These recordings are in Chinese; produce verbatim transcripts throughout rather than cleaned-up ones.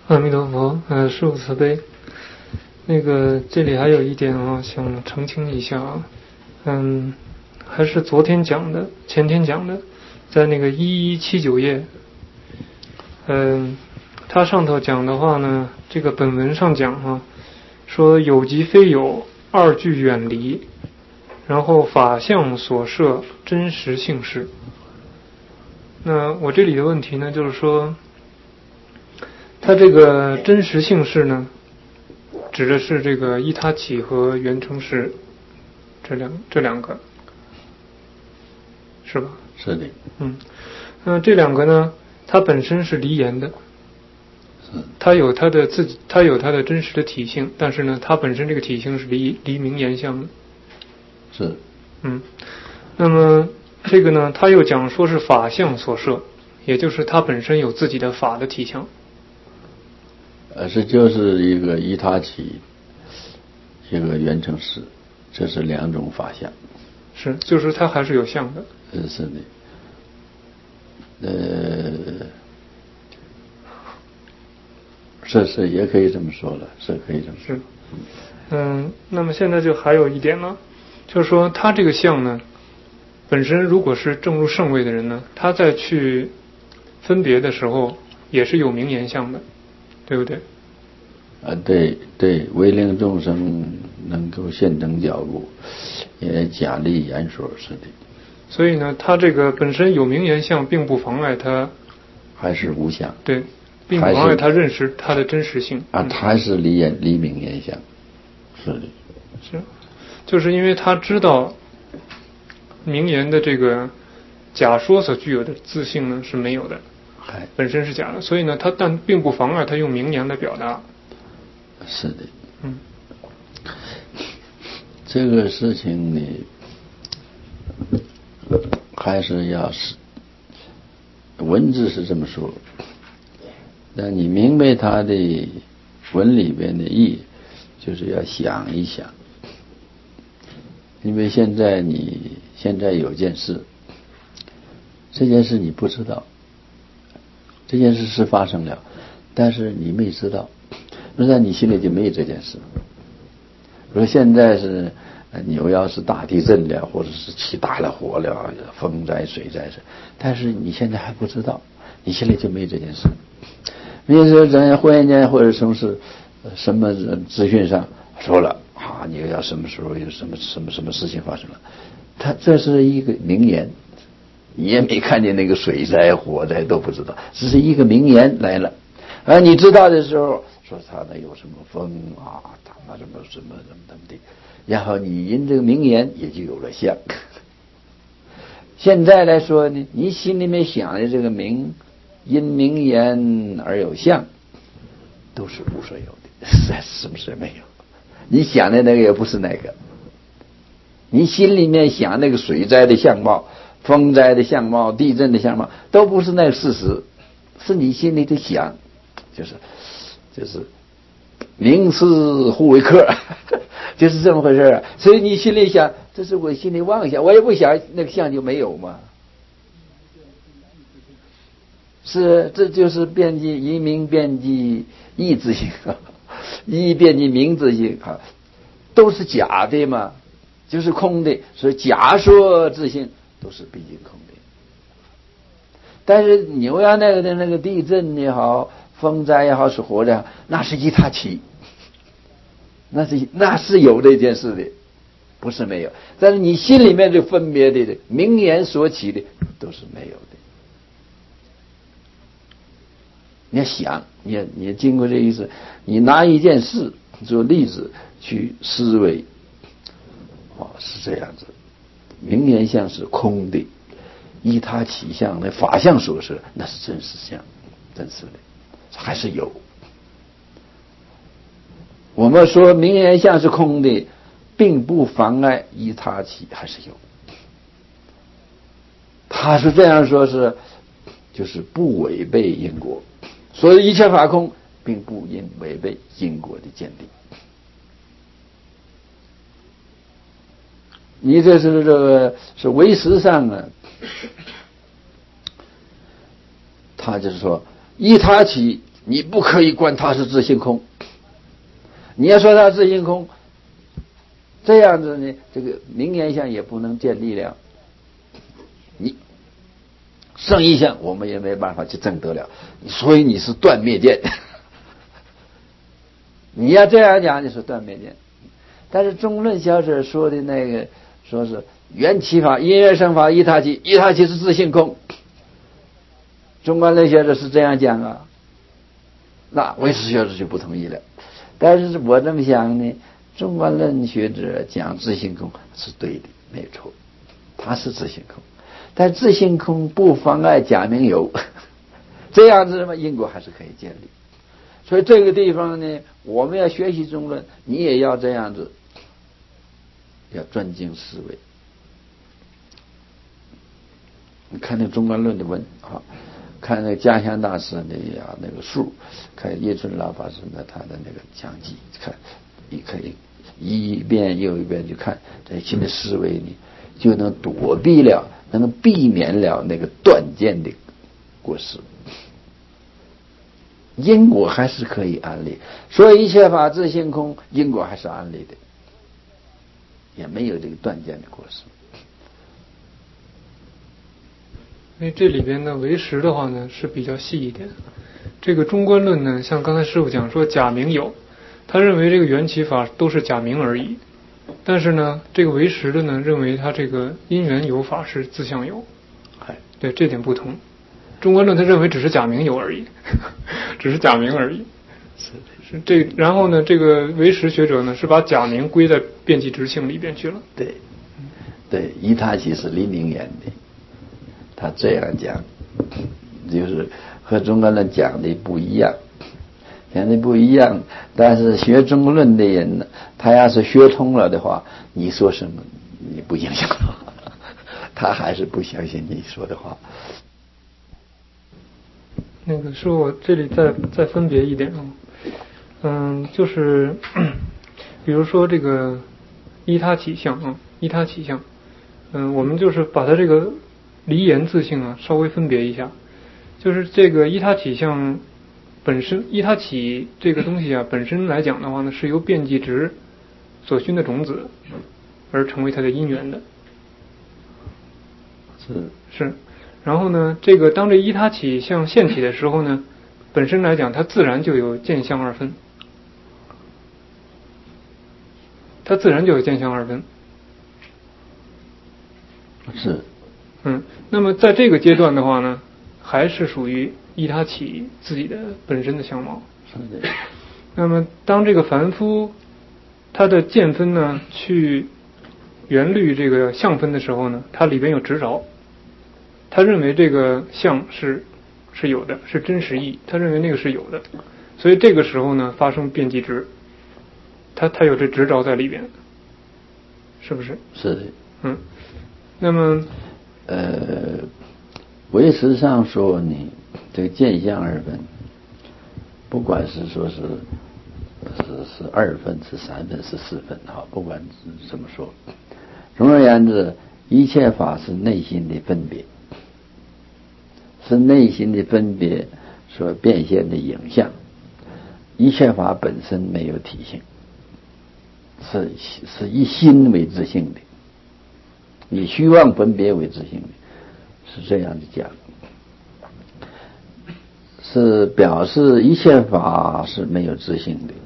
阿弥陀佛，呃，师父慈悲。那个这里还有一点啊，想澄清一下啊，嗯，还是昨天讲的，前天讲的，在那个一一七九页，嗯，它上头讲的话呢，这个本文上讲哈、啊，说有即非有，二俱远离，然后法相所摄，真实性是。那我这里的问题呢，就是说，它这个真实性是呢，指的是这个依他起和缘成识这两这两个，是吧？ 是的。 嗯，那这两个呢，它本身是离言的， 是它有它的自己，它有它的真实的体性，但是呢，它本身这个体性是离离名言相的。 是。 嗯，那么这个呢，它又讲说是法相所摄，也就是它本身有自己的法的体相。 呃，这就是一个依他起，一个缘成识，这是两种法相。 是，就是它还是有相的。 呃，是的。呃，是是，也可以这么说了，是可以这么说。 是。嗯，那么现在就还有一点呢，就是说他这个相呢，本身如果是正入圣位的人呢，他在去分别的时候也是有名言相的，对不对？ 啊，对对，为令众生能够现等觉悟，也假立言说，是的。 所以呢，他这个本身有名言相，并不妨碍他， 还是无相。 对，并不妨碍他认识他的真实性。 啊，他是离言离名言相，是的。 是，就是因为他知道名言的这个假说所具有的自性呢是没有的，本身是假的，所以呢，他但并不妨碍他用名言来表达。 是的。 嗯， 这个事情呢，还是要是文字是这么说，但你明白它的文里边的意，就是要想一想。因为现在你现在有件事，这件事你不知道，这件事是发生了，但是你没知道，那在你心里就没有这件事。比如现在是你要是大地震了，或者是起大了火了，风灾水灾是，但是你现在还不知道，你心里就没有这件事。比如说咱忽然间或者什么事，什么资讯上说了啊，你要什么时候有什么什么什么事情发生了，他这是一个名言，你也没看见那个水灾火灾都不知道，只是一个名言来了，而你知道的时候说他那有什么风啊，他那什么什么怎么怎么的，然后你因这个名言也就有了相。现在来说呢，你心里面想的这个名，因名言而有相，都是无所有的，是不是没有？你想的那个也不是那个，你心里面想那个水灾的相貌、风灾的相貌、地震的相貌，都不是那个事实，是你心里的想，就是就是名词互为客，就是这么回事啊。所以你心里想，这是我心里妄想，我也不想那个相就没有嘛。是，这就是遍及一名遍及义之性，义遍及名之性啊，都是假的嘛，就是空的，所以假说之性都是毕竟空的。但是牛羊那个的那个地震也好，风灾也好，是活的，那是依他起，那是那是有这件事的，不是没有。但是你心里面就分别的名言所起的都是没有的。你要想，你要你要经过这意思，你拿一件事做例子去思维，哦，是这样子。名言相是空的，依他起相，那法相所摄，那是真实相，真实的，还是有。我们说名言相是空的，并不妨碍依他起，还是有。他是这样说是，就是不违背因果。所以一切法空，并不因违背因果的见定。你这是这个是唯识上啊，他就是说依他起你不可以管它是自性空。你要说它自性空，这样子呢，这个名言相也不能见力量。你圣义相我们也没办法去证得了，所以你是断灭见。你要这样讲，你是断灭见。但是中论小者说的那个，说是缘起法、因缘生法、一他起，一他起是自性空。中观论学者是这样讲啊，那唯识学者就不同意了。但是我这么想呢，中观论学者讲自性空是对的，没有错，他是自性空，但自性空不妨碍假名有，这样子嘛，因果还是可以建立。所以这个地方呢，我们要学习中论，你也要这样子，要专精思维。你看那个中观论的文啊，看那个家乡大师的呀那个书，看叶春老法师的他的那个讲记，看你可以一遍又一遍去看，这新的思维你就能躲避了，能避免了那个断见的过失。因果还是可以安立，所以一切法自性空，因果还是安立的，也没有这个断见的过失。 因为这里边的唯识的话呢是比较细一点，这个中观论呢，像刚才师父讲说假名有，他认为这个缘起法都是假名而已，但是呢，这个唯识的呢认为他这个因缘有法是自相有，对，这点不同。中观论他认为只是假名有而已，只是假名而已。是是这，然后呢，这个唯识学者呢是把假名归在遍计执性里边去了。 对，对，依他起是黎明言的，他这样讲，就是和中观论讲的不一样，讲的不一样。但是学中观论的人呢，他要是学通了的话，你说什么你不影响他，还是不相信你说的话。 那个是我这里再再分别一点啊，嗯，就是比如说这个依他起相啊，依他起相，嗯，我们就是把它这个离言自性啊稍微分别一下，就是这个依他起相本身，依他起这个东西啊本身来讲的话呢，是由遍计执所熏的种子而成为它的因缘的， 是是。然后呢，这个当这依他起相现起的时候呢，本身来讲它自然就有见相二分，它自然就有见相二分。 是， 嗯，那么在这个阶段的话呢，还是属于依他起自己的本身的相貌。 是的。 那么当这个凡夫他的见分呢去缘虑这个相分的时候呢，它里边有执着。他认为这个相是是有的，是真实义，他认为那个是有的，所以这个时候呢发生遍计执，他他有这执着在里边，是不是？ 是的。 嗯，那么呃，唯识上说你这个见相二分，不管是说是是是二分是三分是四分哈，不管怎么说，总而言之，一切法是内心的分别。是内心的分别所变现的影像，一切法本身没有体性，是是以心为自性的，以虚妄分别为自性的，是这样的讲，是表示一切法是没有自性的。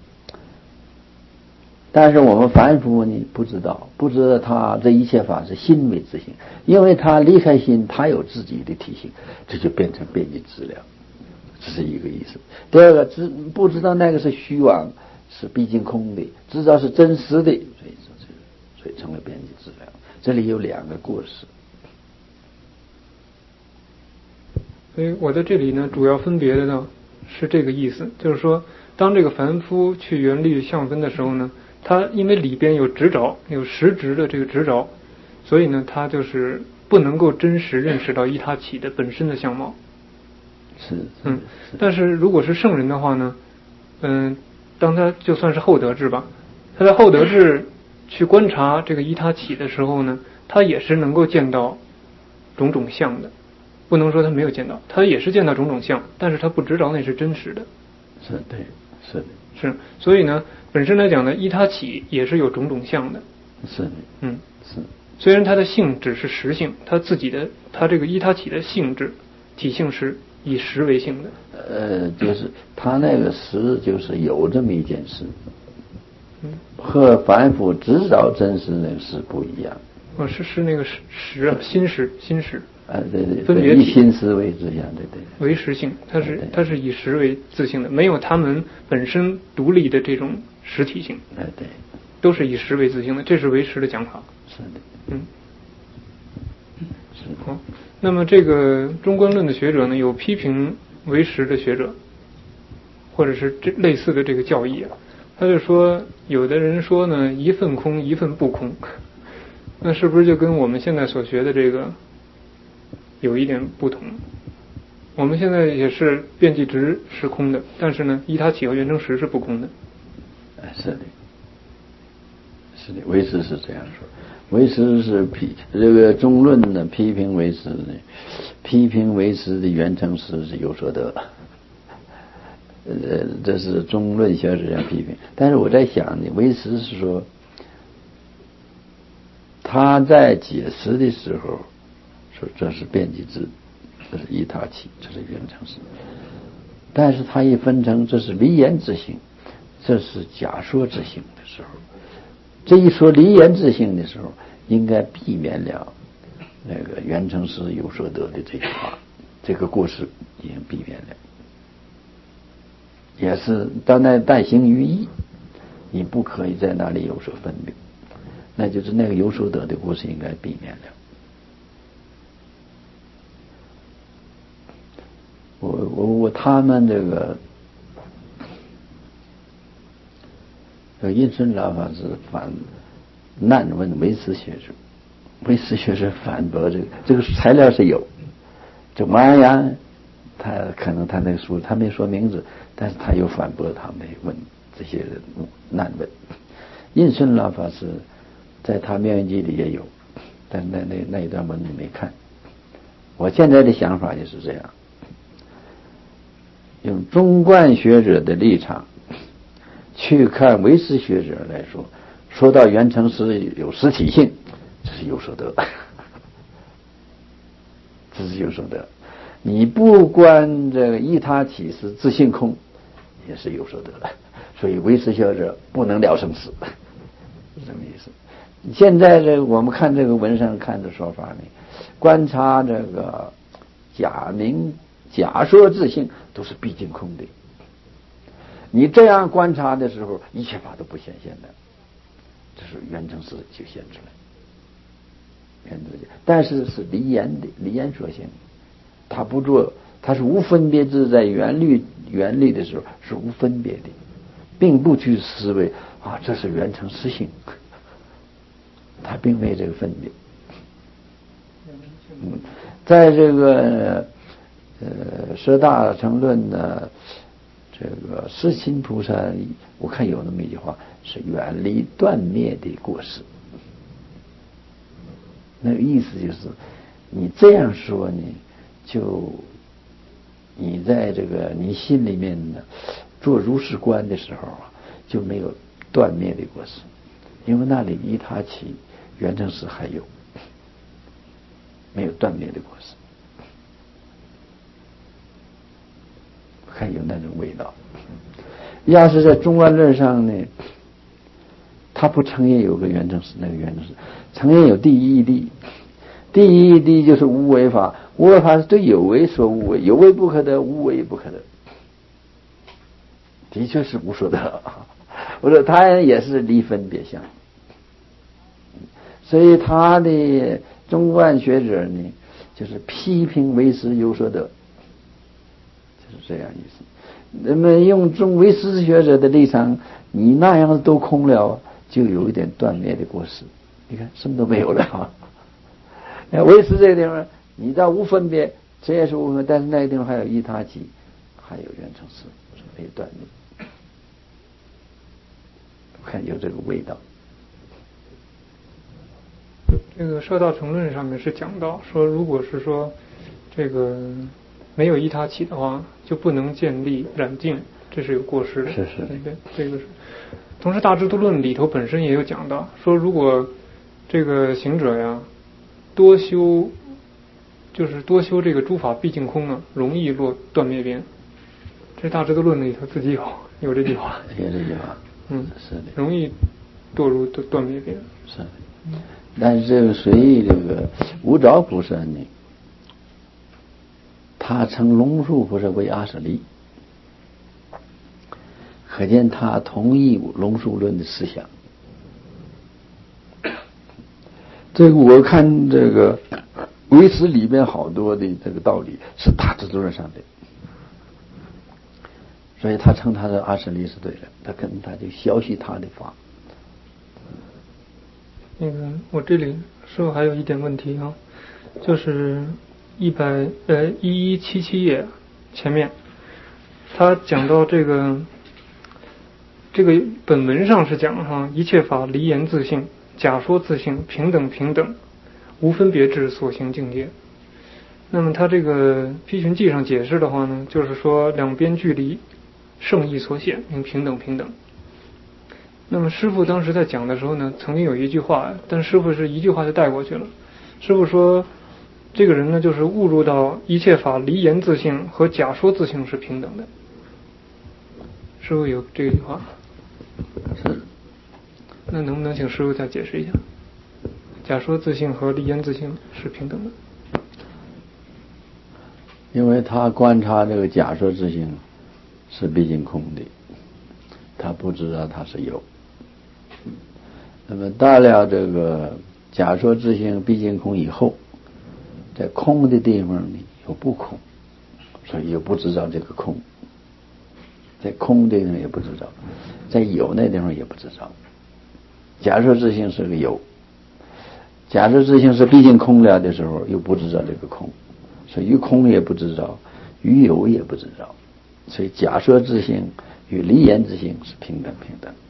但是我们凡夫呢不知道，不知道他这一切法是心为自性，因为他离开心，他有自己的体性，这就变成遍计执了，这是一个意思。第二个，知不知道那个是虚妄，是毕竟空的，知道是真实的，所以所以成为遍计执了。这里有两个过失。 所以我在这里呢，主要分别的呢是这个意思，就是说，当这个凡夫去缘虑相分的时候呢，他因为里边有执着，有实执的这个执着，所以呢，他就是不能够真实认识到依他起的本身的相貌。 是， 嗯，但是如果是圣人的话呢，嗯，当他就算是后得智吧，他在后得智去观察这个依他起的时候呢，他也是能够见到种种相的。 不能说他没有见到，他也是见到种种相，但是他不知道那是真实的。 是对，是的， 是，所以呢，本身来讲呢，依他起也是有种种相的。 是的， 嗯， 是。 虽然它的性只是实性，它自己的它这个依他起的性质体性是以实为性的。 呃，就是他那个实就是有这么一件事， 嗯， 和凡夫知道真实那个事不一样。 哦，是是那个实实啊，心识心识。 啊，对对， 分别以心识为自相，对对。 为实性，它是它是以实为自性的，没有他们本身独立的这种实体性。 哎，对， 都是以实为自性的，这是唯识的讲法。 是的， 嗯， 是的。 好，那么这个中观论的学者呢，有批评唯识的学者，或者是这类似的这个教义啊，他就说，有的人说呢，一份空，一份不空，那是不是就跟我们现在所学的这个有一点不同？我们现在也是遍计值是空的，但是呢，依他起和缘成实是不空的。 哎，是的，是的，唯识是这样说。唯识是批这个中论呢，批评唯识呢，批评唯识的缘成实是有所得。呃，这是中论学者这样批评。但是我在想呢，唯识是说他在解释的时候说这是遍计值，这是依他起，这是缘成实。但是他一分成这是离言之性，这是假说之性的时候，这一说离言之性的时候，应该避免了那个缘成实有所得的这句话，这个过失已经避免了。也是当那代行于义，你不可以在那里有所分别，那就是那个有所得的过失应该避免了。我我我他们这个这印顺老法师反难问唯识学者，唯识学者反驳这个这个材料是有，就马安阳他可能他那个书他没说名字，但是他有反驳他们问这些人难问。印顺老法师在他妙音集里也有，但那那那一段文没看。我现在的想法就是这样，用中观学者的立场去看唯识学者来说，说到缘成实有实体性，这是有所得，这是有所得。你不观这个依他起是自性空，也是有所得的。所以唯识学者不能了生死，是这么意思。现在这个我们看这个文上看的说法呢，观察这个假名假说自性都是毕竟空的。你这样观察的时候，一切法都不显现的，这是缘成实就显出来。但是是离言的，离言说性，他不做，他是无分别自在缘律缘律的时候是无分别的，并不去思维啊这是缘成实性，他并没这个分别。嗯，在这个呃十大乘论呢，这个世亲菩萨，我看有那么一句话是远离断灭的过失。那个意思就是，你这样说呢，就你在这个你心里面呢做如是观的时候啊，就没有断灭的过失，因为那里依他起缘成实还有，没有断灭的过失，还有那种味道。要是在中观论上呢，他不承认有个缘成实，那个缘成实承认有第一义谛，第一义谛就是无为法，无为法是对有为说无为，有为不可得，无为不可得，的确是无所得。我说他也是离分别相，所以他的中观学者呢，就是批评唯识有所得，就是这样意思。那么用中唯识学者的立场，你那样都空了，就有一点断灭的过失。你看什么都没有了。唯识这个地方，你到无分别，这也是无分别，但是那个地方还有依他起，还有缘成实，没有断灭。我看有这个味道。 这个《摄道成论》上面是讲到说，如果是说这个没有依他起的话，就不能建立染净，这是有过失的。 是是， 对对，这个是。同时，《大智度论》里头本身也有讲到，说如果这个行者呀多修，就是多修这个诸法毕竟空啊，容易落断灭边。这《大智度论》里头自己有有这句话。 有这句话。 嗯， 是的。 容易堕入断灭边。 是的。嗯。但是这个随意这个无着菩萨呢，他称龙树菩萨为阿舍利，可见他同意龙树论的思想。这个我看这个唯识里边好多的这个道理是大智度论上的，所以他称他的阿舍利是对的，他跟他就学习他的法。 那个我这里是否还有一点问题啊？就是一百呃一一七七页前面，他讲到这个这个本文上是讲哈，一切法离言自性，假说自性，平等平等，无分别智所行境界。那么他这个批群记上解释的话呢，就是说两边距离，圣意所显，应平等平等。那么师父当时在讲的时候呢，曾经有一句话，但师父是一句话就带过去了。师父说，这个人呢，就是误入到一切法离言自性和假说自性是平等的。师父有这句话。 是。 那能不能请师父再解释一下？假说自性和离言自性是平等的。 因为他观察这个假说自性是毕竟空的，他不知道它是有。那么到了这个假说自性毕竟空以后，在空的地方呢有不空，所以又不知道这个空。在空的地方也不知道，在有那地方也不知道。假说自性是个有，假说自性是毕竟空了的时候，又不知道这个空，所以于空也不知道，于有也不知道。所以假说自性与离言自性是平等平等。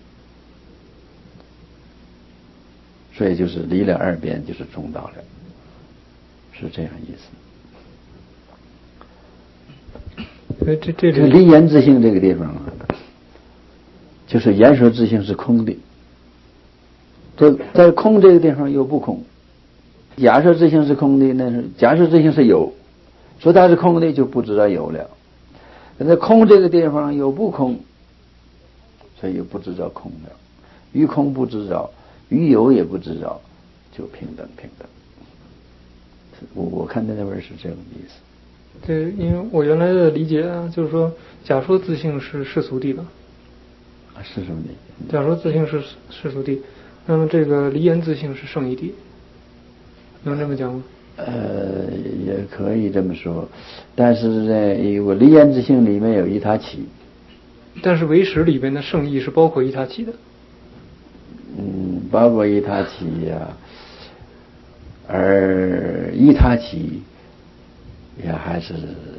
所以就是离了二边就是中道了，是这样意思。所以这这里离言自性这个地方啊，就是言说自性是空的，这在空这个地方又不空。假设自性是空的，那是假设自性是有，说它是空的就不知道有了。在空这个地方又不空，所以又不知道空了。于空不知道，于有也不知道，就平等平等。我我看那边是这种意思。 对，因为我原来的理解啊，就是说，假说自性是世俗谛吧？ 啊，世俗谛。 假说自性是世俗谛，那么这个离言自性是圣义谛，能这么讲吗？ 呃，也可以这么说，但是在我离言自性里面有依他起。 但是唯识里边的圣义是包括依他起的。 嗯，包括依他起呀、啊，而依他起也还是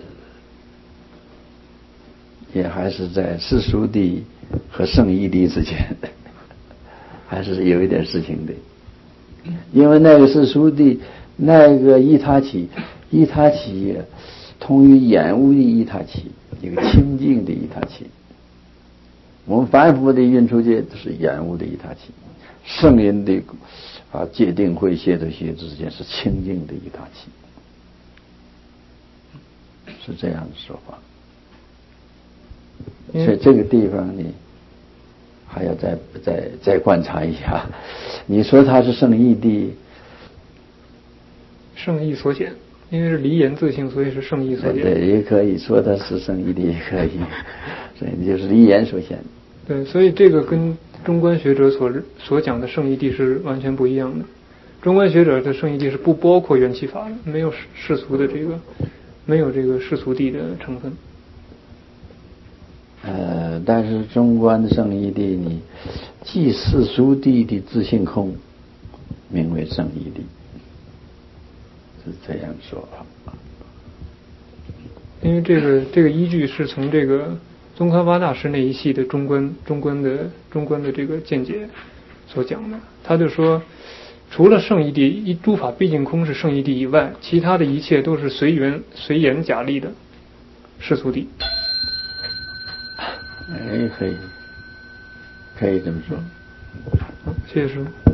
也还是在世俗谛和圣义谛之间，还是有一点事情的。因为那个世俗谛，那个依他起，依他起同于眼污的依他起，一个清净的依他起。我们凡夫的运出界都是眼污的依他起，圣人的啊界定慧谢的谢之间是清净的依他起，是这样的说法。所以这个地方呢，还要再再再观察一下。你说它是圣义谛， 圣义所显，因为是离言自性，所以是圣义所显。 对，也可以说它是圣义谛，也可以，所以就是离言所显。 对，所以这个跟中观学者所所讲的圣义谛是完全不一样的。中观学者的圣义谛是不包括缘起法的，没有世俗的这个，没有这个世俗谛的成分。 呃，但是中观的圣义谛呢，即世俗谛的自性空，名为圣义谛，是这样说法。 因为这个这个依据是从这个宗喀巴大师那一系的中观中观的中观的这个见解所讲的。他就说， 除了圣义谛一诸法毕竟空是圣义谛以外，其他的一切都是随缘随缘假立的世俗谛。 哎，可以，可以这么说。 好，谢谢师父。